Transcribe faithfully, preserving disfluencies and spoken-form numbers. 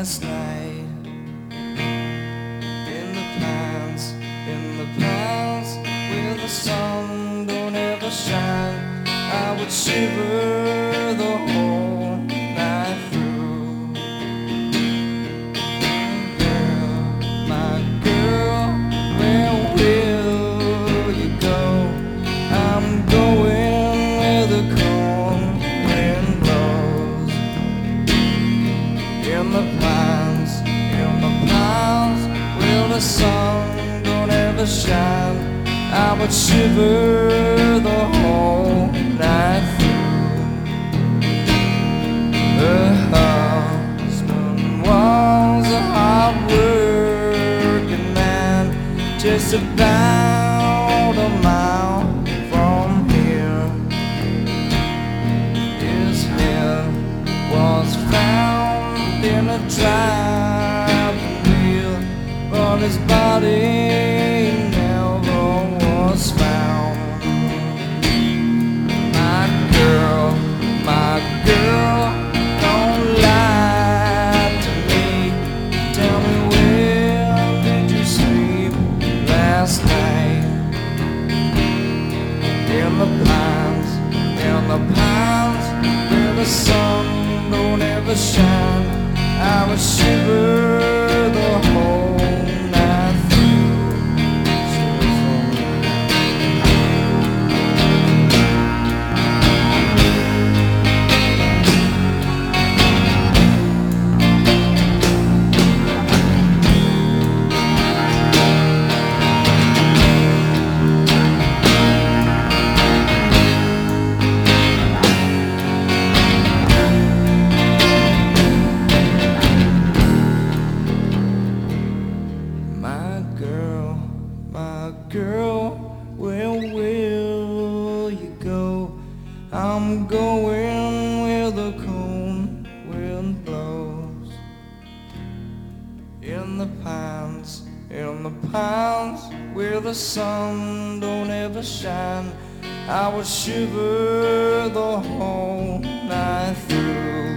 last night. In the pines, in the pines, where the sun don't ever shine, I would shiver the whole night through. Girl, my girl, where will you go? I'm going where the cold wind blows. In the pines, in the pines, where the sun don't ever shine, I would shiver the whole night through. Her husband was a hard-working man, just about a mile from here. His head was found in a driving wheel, but his body never was found. My girl, my girl, don't lie to me. Tell me, where did you sleep last night? In the pines, in the pines, where the sun don't ever shine, I would shiver the whole night through. Girl, where will you go? I'm going where the cold wind blows. In the pines, in the pines, where the sun don't ever shine, I would shiver the whole night through.